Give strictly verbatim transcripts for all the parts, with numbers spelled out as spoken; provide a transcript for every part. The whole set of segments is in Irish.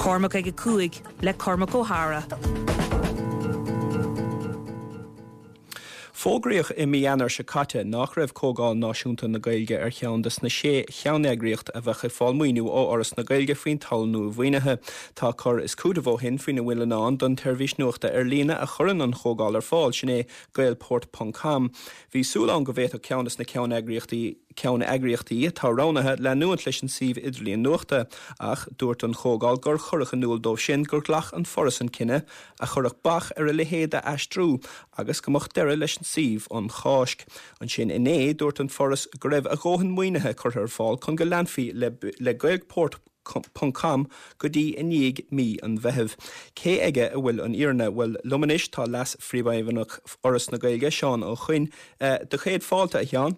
Cormac ag cuaig le Cormac O'Hara. Fógraíoch I mianar se caite nach raibh cógáil náisiúnta na Gaeilge ar cheandas na sé cheanneagraíocht a bheith fáilmúinú ó oras na Gaeilge faoin talnú bhaoinethe tá chur is cúda bhóthin faoin bhfuil an don teirvís nuachta ar lína a churann an chógáil ar fáil sin é gaelport dot com. Bhí súlán go bhéit ceandas na ceanneagraíochtaí ceanna agriochtaí tá ránathe le nuant leis an síomh idirlíon nuachta ach dúirt an chógáil gur churach an núil dómh sin gur ghlach an foras an cinenne a churach bach ar a lehéad a aistrú agus go mocht deire leis an síomh an cháisc. An sin iné dúirt an foras go raibh a ggóhan muoinethe chuir ar fáil chun go leanfaí le, le gaelport dot com go dtí in níag mí an bheitheh. Cé aige a bhfuil an iarna bhfuil lumanis tá las phríomhaimhnach oras na Gaeilge Seán ó chuin uh, do chéad fáilte a cheann.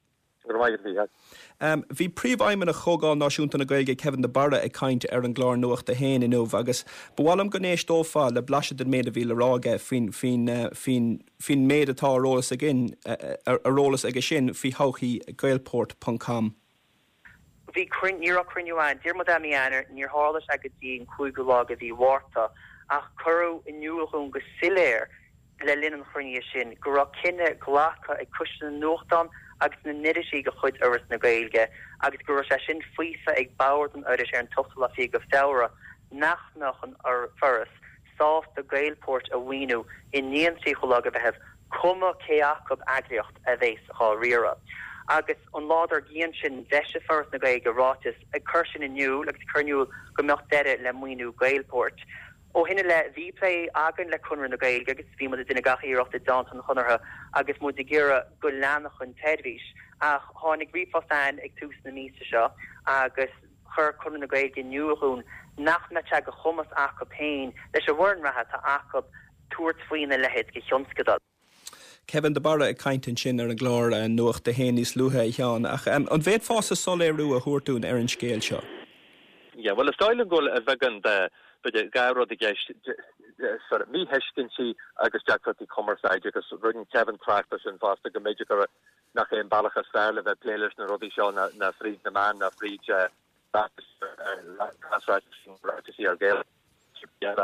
Um, Bhí príomhaimime a chogáil náisiúnta na Gaeilge Kevin de Barra ag caint ar an glár nuacht a héin inmh agus bhhailm go nééis dófá le blaise den méad a bhí le ráige fin fin fin fin méad atá arólas a gin arólas aige sin fi hauchaí gaelport dot com. Bhí crin níor a crinneáin Dir mod am anar níor hálas agadtí an chuig go lága bhí warta ach curú in nniuúchún go siléir le linan chruinne sin go ra cinenne ghlacha ag cusna nuachtam agus na nirisí go chud aras na Gaeilge agus go ra sin fuifa ag báir an áiris ar an total a fi go fdéra nach nach an ar ferris sáft the gaelport a winu in níon sícholag a bheith cuma céachab agriocht a bhéis há rira. Agus an láder gian sin bheise ferris na Gaeilge rátis a cursin inniu legus curniú go mecht deire le muinú gaelport. O hinne le V-play agan le cunra na Gaeilge agus bhí mod a duine gachaíocht a Danton chunartha agus mod a gira go leannach an teirvís ach tháinig riomhfáin ag tús na mísa seo agus chur cunra na Gaeilge nniuún nach me te go chumas ach go péin leis a bhhain rathe tá achab tuairt faoine lehéid go thionscadal. Kevin de Barra ag caintin sin ar an glár uh, nuacht de hénís luthe cheann ach um, an bhéad fása soléirú a thuirtún ar an scéal seo. Yeah, well, a stoilen goal a vegan the but the guy wrote the guy sort of me heskin she agus Jack the commerce side because running Kevin practice and faster go major nach in Balachas style of a playlist na rodi show na na free the man na free uh that that's right to see our girl yeah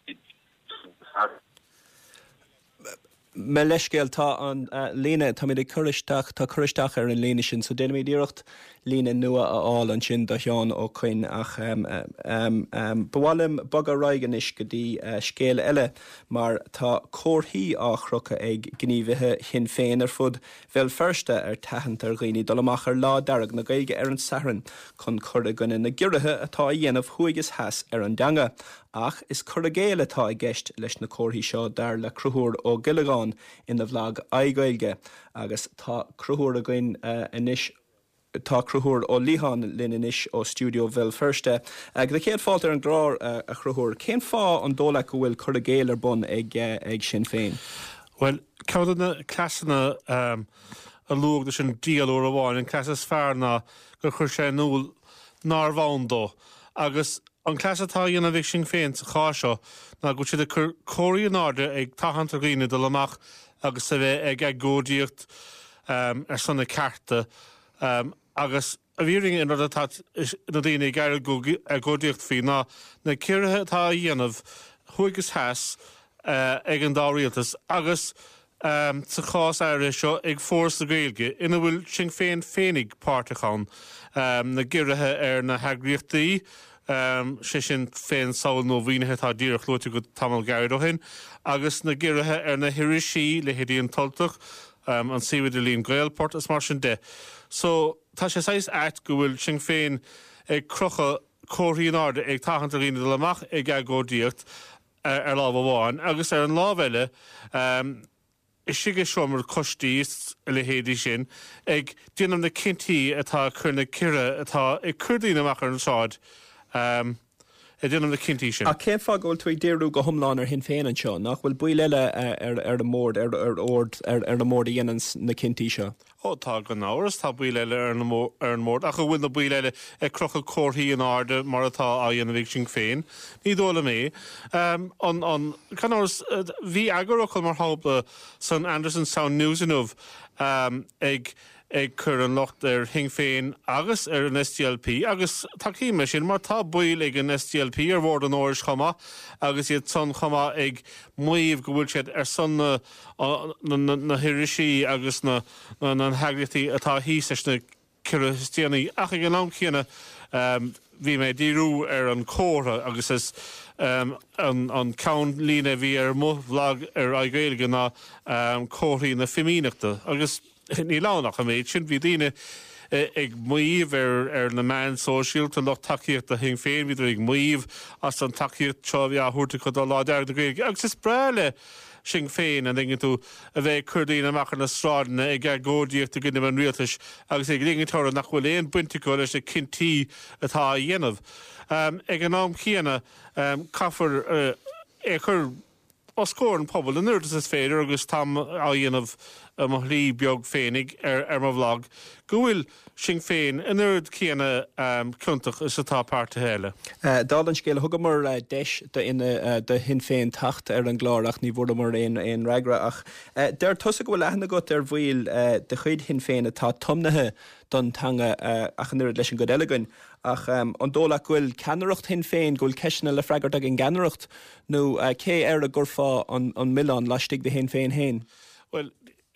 Me leiscéil tá an uh, lína tá mé chuiristeach tá chuiristeach ar an lína sin, so déana mé díirecht lína nua a áil an sin do teán ó chuin ach um, um, um, bhhailm bag a raigeis go dtí uh, scéal eile mar tá cóirthaí á chrucha ag gníomhethe chin féin ar fud bheil firste ar taithant ar ghaoine dul amach ar lá dearg na Gaeilge ar an saran chun chur a gunna na giirithe atá dhéanamh chuigus heas ar an deanga. Ach is chur a géile tá i gceist leis na cóirthaí seo dar le cruthúr ó Gilligan in the vlog I Gaeilge agus tá cruthúr a gin uh, inis tá cruthúr ó Líhan lin inis ó Studio Bhil Firste. Ag de céad fáilt ar an grár uh, a cruthúr. Cén fá an dóla go bhfuil chur a géile ar bun ag, uh, ag sin féin? Well, cawdanna clasanna um, a lúg de sin díalúr a bháin an clasas fearna gur chur sé núl nar bhain dó agus an clasatá dhéana bhíh sin féin sa cháisio na go siad a cóirí an áde ag tahantar gine do amach agus sa bheith ag ag gódíocht um, ar sanna carta um, agus a bhíring in rud atá na daine ag gódíocht fí ná na ciirithe tá dhéanamh chuigus heas uh, ag an dá rialtas agus um, sa chás aire seo ag fórs na Gaeilge ina bhfuil sin féin féinnig páirteachán um, na giirithe ar na heagríochtaí Um, sé sin féin saoil nó bhíonethe tá díreach lúte go tamil gaiir ó hin agus na giirithe ar na hirisí le héiríon toltach um, an siomhid líon gaelport as mar sin de. So tá sé seis ait go bhfuil sin féin ag crocha cóirí an áde ag tahantar lína do amach ag ag gódíocht ar, ar lábh bháin agus ar an lábheile um, is siige seomar costíos le héadí sin ag déanam na cintíí atá chuna cire atá ag chuirdaín amach ar an sáid Um, I didn't the Kinty show. A cén fá goil tú déirú go thomláin ar hin féin an seo nach bhfuil buil eile ar ar an mór ar ar ord ar ar na mór dhéanaan na Kinty seo. Ó tá go náras tá buil eile ar an mór ar an mór ach go bhfuil na buil eile ag crocha cóirthaí an áde mar atá a dhéanamh sin féin. Ní dóla mé. Um, an an canáras bhí agarach mar hábla san Anderson Sound News inmh um, ag ag chur an locht ar hing féin agus ar an S D L P agus takeíime sin mar tá buil ag an S D L P ar bhór an áiris chama agus iad son chama ag muomh go bhfuil siad ar son na, na, na, na hirisí agus na, na, na hagrití atá híos na Christianaí ach ag an am chéine um, bhí mé díú ar an córa agus is um, an, an count lína bhí ar mo bhlag ar aigéilge na um, cóirí na femínachta agus ní lánach a méid sin bhí dtíine ag muomh ar, ar na man sóisiúilta lech takeíocht a hing féin viidir ag muomh as an takeíocht seo bhí a thuirta chu dá láidear na Gaeilge agus is breile sin féin an ingin tú a bheith chuirdaín amach na strádanna ag gar gódíocht a gine an rialtas agus ag ringetóra nach bhfuil éon buinteáil leis na cintí atá a dhéanamh. Um, ag an nám chéana um, caafar uh, ag chur os scór an pobl an nuirtas is féidir agus tam a dhéanamh a mo lí beag féinnig ar, ar mo bhlog. Go bhfuil sin féin an nuird chéana um, clúntach is atá páirte héile. Uh, Dal an scéile thugam mar uh, deis de, ina, uh, de hin féin tacht ar an glárach ní bhór mar éon éon regra ach. Uh, der tusa go bhfuil leithna got ar bhfuil uh, de chuid hin féin atá tomnathe don tanga uh, ach an nuird leis an go deilegain. Ach um, an dóla gwyl canaracht hin féin gwyl ceisna le fragart ag an ganaracht nó uh, cé ar a gurfá an, an milán lastig de hin féin hain. Well,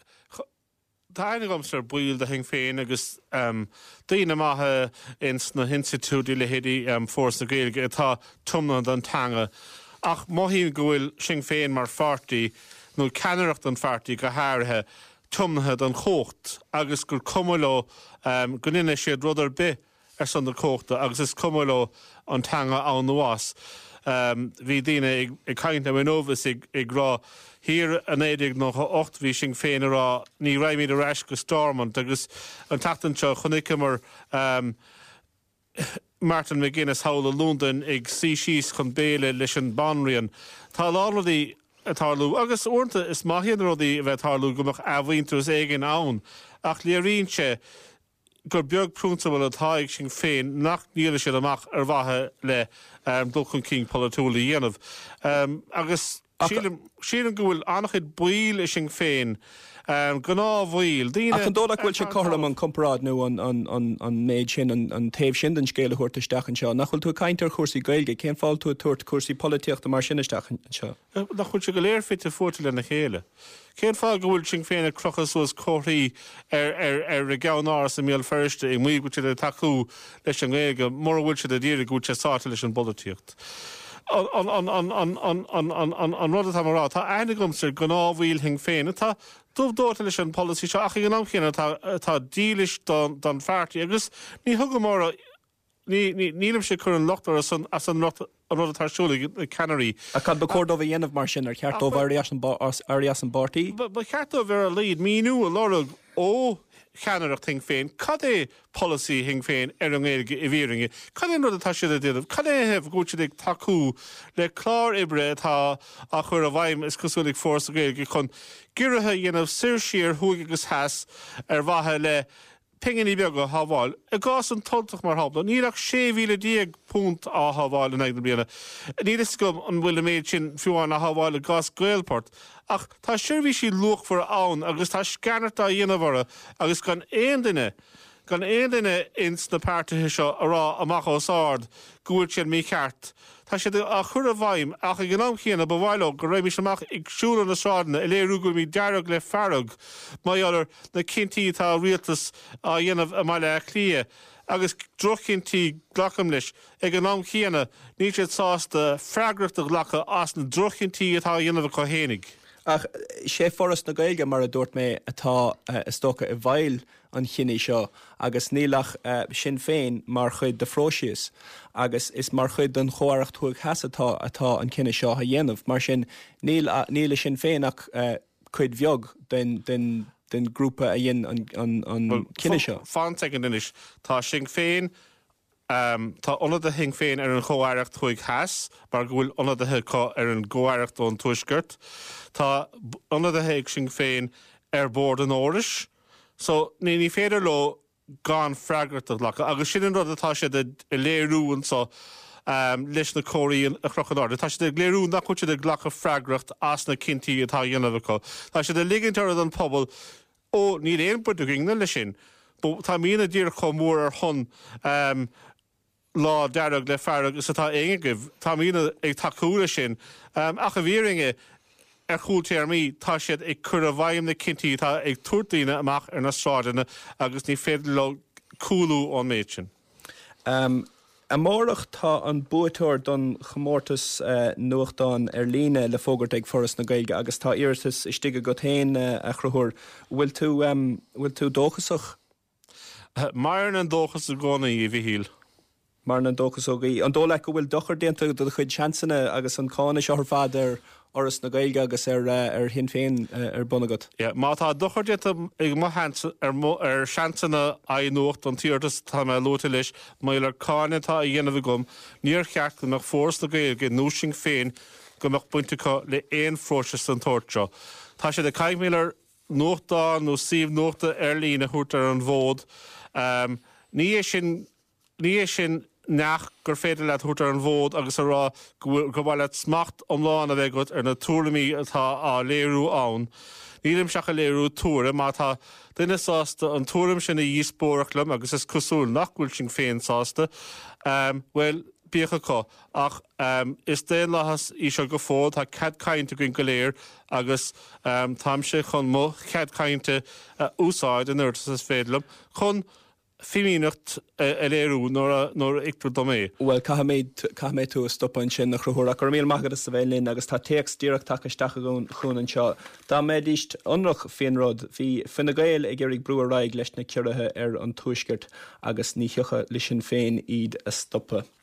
tá einig amsar buil de hing féin agus um, daoine maithe ins na Institute le héadí um, fós na Gaeilge atá tumna don tanga ach mohín gwyl sin féin mar fartaí nó canaracht an fartaí go háirithe tumnathe don chócht agus gur cumuló um, gonine siad rudar be ar san na cóchta agus is cumuló an tanga an nuas. Um, hí daine ag, ag caint am inóvis ag, ag rá hir an éidir nó ocht bhí sin féin rá ní raimid a reis go stormant agus an tatan seo chunicce mar um, Martin McGuinness hála Lúndan ag sí síos chun béle leis an banrian. Tá láladí atálú agus ornta is maithíon rudaí bheith tálú gomach ahhaintus éigen ann ach líarrínse gur beag prúnta bhfuil atá ag sin féin nach níle siad amach ar bhathe le um, dulchun King polatúla dhéanamh. Um, agus sílan go bhfuil annachid buil is sin féin um, go ná bhil. Ach an dóla bhfuil se choram an comparád nó an, an, an, an méid sin an, an taobh sin den scéile chuirtaisteach an seo. Nach chuil tú caintear cuasaí Gaeilge, cén fáil tú tuairt cuasaí políteachta mar sinisteach an seo. Nach chuil se go léir fitte fuirta le na chéile. Cén fáil go bhfuil sin féin a crochas was cóirí ar, ar, ar a gceann áras a míal firste ag muí go le taú leis an Gaeilge mar bhfuil se a díra go se sáta leis an políteacht. An rud atá marrá, tá einigumsir go nábhíl hing féin, tá dubh dóta leis an policy seo ach an amchéanna tá dílis don feartaí agus ní thugam mar nílim sé chur an lochtar as an rud atá siúla Canarí. A cad becordóh dhéanamh mar sin ar cheartó bharias an bartaí? Ba cheartó bhar a líd míú a lorug ó cheanaracht hing féin, cad é policy hing féin ar an Gaeilge i bhíringe. Cad é rud atá siad a déanamh? Cad é heh gúte ag taú le clár ibre atá a chur a bhaim is cosúlaigh fós a Gaeilge chun giirithe dhéanamh sirsír thuig agus heas ar bhathe le pinganí beag go hábháil. A gás an toltach mar habla. Nílach sé mhíle díag punt á hábháil in éidir bliana. Nílas gom an bhfuil méid sin fiúáin a hábháil a gás Gaelport. Ach tá sirbhí sí luach for ann agus tá scanartá dhéanamhara agus gan éon duine gan éon duine ins na páirtithe seo a rá amach ó sáard gúil sin mí cheart. Tá sé a chur a bhaim ach ag an chéanana ba bhhailó go raibh amach ag siúla na strádanna i léirú go mí dearag le farag maiallar na cinntíí tá rialtas a dhéanamh a maiile a clia agus drochcinntíí glacham leis ag an chéanana ní siad sásta freagracht a ghlacha as na drochcinntíí atá dhéanamh go hénig. Ach sé forras na Gaeilge mar a dúirt mé atá uh, istócha i bhail an chinní seo agus nílach uh, sin féin mar chuid de fróisios agus is mar chuid den chóireacht thuig heasatá atá an cinenne seo a dhéanamh mar sin níl níle sin féinach uh, chuid bheog den den den grúpa a dhéan an, an, an well, cinenne seo. Fáin tegan inis tá sin féin Um, tá onada hing féin ar an chóhaireacht chuig heas, mar gohfuil onadathe ar an ggóhaireacht ón tuisgurt. Tá onada héig sin féin ar bord an áiris, so ní ní féidir lo gan freagrart a lecha, agus sin an rud atá sé i léirúin so um, leis na cóirí a chrochadáir. Tá sé de léirún nach chuide de ghlacha freagracht as na cinntíí atá dhéanamh. Tá sé de ligintar an pobl ó ní éon budúgna lei sin, tá mína ddír chomór ar chun um, lá dearag le ferrag sa tá éigeh, Tá mína ag takeúra sin um, ach a bhíringe ar chúltéar mí tá siad ag cur a bhaim na cinntií tá ag tuairtaíine amach ar na strádanna agus ní féidir le coolú an méid sin. Um, Amórach tá an buatóir don chomórtas uh, nuachtáin ar líne le fógart ag foras na Gaeilge agus tá iiritas istigh go tain uh, a chruthúr. Bhfuil tú, um, bhfuil tú dóchasach? Uh, Mar an dóchas a gcóna í bhí híl. Mar an dóchasach í. An dóla go bhfuil dochar déanta do chuid seansanna agus an cána seo ar fad ar oras na Gaeilge agus ar, uh, ar hin féin uh, ar bunagat. Yeah, má tá dochar déanta ag má ar, ar seansanna a nuacht an tíortas tá me lóta leis mail ar cána tá a dhéanamh gom níor cheart go nach fórs na Gaeilge núsing féin go meach buinteá le éon fróise an tóirteo. Tá sé de caiimméar nuachtá nó síomh nuachta ar lína thuirt ar an bhód. Um, ní é sin ní é sin nach gur féidir le thuirt ar an bhód agus a rá go bhfuil le smacht omláin a bheith ar na túramí atá á léirú ann. Nílim seach a léirú túra má tá duine sásta an túram sin na díospóirechlam agus is cosúil nach bhfuil sin féin sásta. Um, well, bíocha có ach um, is dé lehas í seo go fód tá cead cainte gon go léir agus um, tam sé chun mo cead cainte uh, úsáid an nuirtas is féadlam chun fimínacht a léirú nóair ictú do mé. Well, ca mé tú stoppain sin nach chruthúr ach míl magad is sa bhéilín agus tá teex díreach takeisteach chun an seo. Tá mé díist anrach féinrod hí finna Gael ag géirigh brú a raig leis na ciirithe ar an tuaisceart agus ní thiocha leis sin féin iad a stoppa.